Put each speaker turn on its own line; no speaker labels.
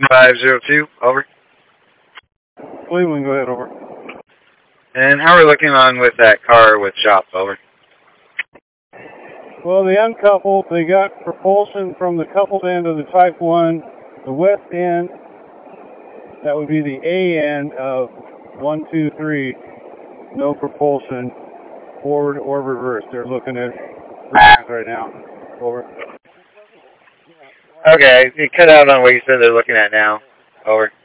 502, over.
Cleveland, go ahead, over.
And how are we looking on with that car with shop, over?
Well, they uncoupled. They got propulsion from the coupled end of the Type 1, the west end. That would be the A end of 1, 2, 3. No propulsion, forward or reverse. They're looking at right now. Over.
Okay, you cut out on what you said they're looking at now. Over.